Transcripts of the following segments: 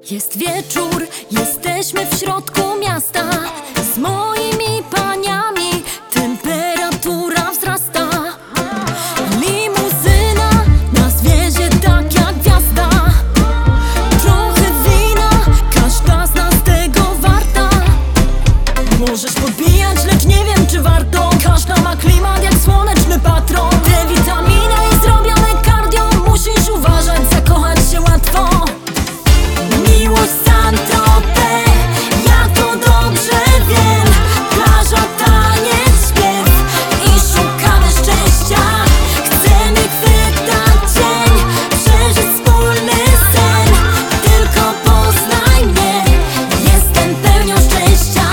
Jest wieczór, jesteśmy w środku miasta. Z moimi paniami temperatura wzrasta. Limuzyna nas wiezie tak jak gwiazda. Trochę wina, każda z nas tego warta. Możesz podbijać, lecz nie wiem czy warto. Każda ma klimat jak słoneczny patron. Te witamina i zrobione cardio. Musisz uważać, zakochać się łatwo. Miłość Saint-Tropez, ja to dobrze wiem. Plaża, taniec, śpiew i szukamy szczęścia. Chcemy chwytać dzień, przeżyć wspólny sen. Tylko poznaj mnie, jestem pełnią szczęścia.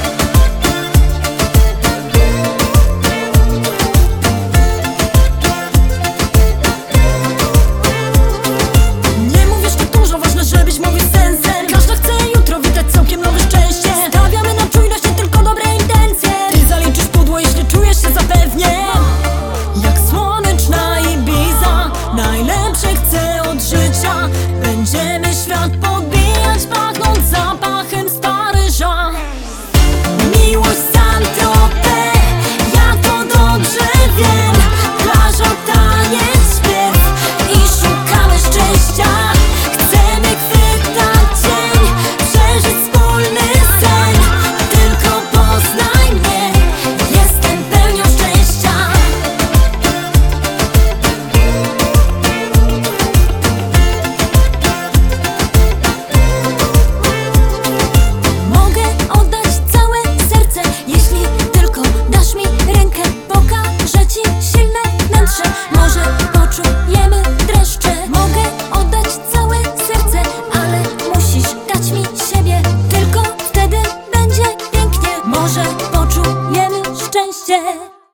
Nie mówisz to dużo, ważne żebyś mówił z sensem. Każda chce jutro witać całkiem nowe szczęście. Stawiamy na czujność, nie tylko dobre intencje. Ty zaliczysz pudło, jeśli czujesz się zapewnie. Jak słoneczna Ibiza, najlepsze chcę od życia. Będziemy świat podbijać, pachnąc zapachem z Paryża. Miłość Saint-Tropez, ja to dobrze wiem. Plaża, taniec, śpiew i szukamy szczęścia. Chcemy chwytać dzień, przeżyć wspólny sen. Tylko poznaj mnie, jestem pełnią szczęścia. Mogę oddać całe serce, jeśli tylko dasz mi rękę. Pokażę ci silne wnętrze, może poczujemy dreszcze. Mogę oddać całe serce, ale musisz dać mi siebie. Tylko wtedy będzie pięknie, może poczujemy szczęście.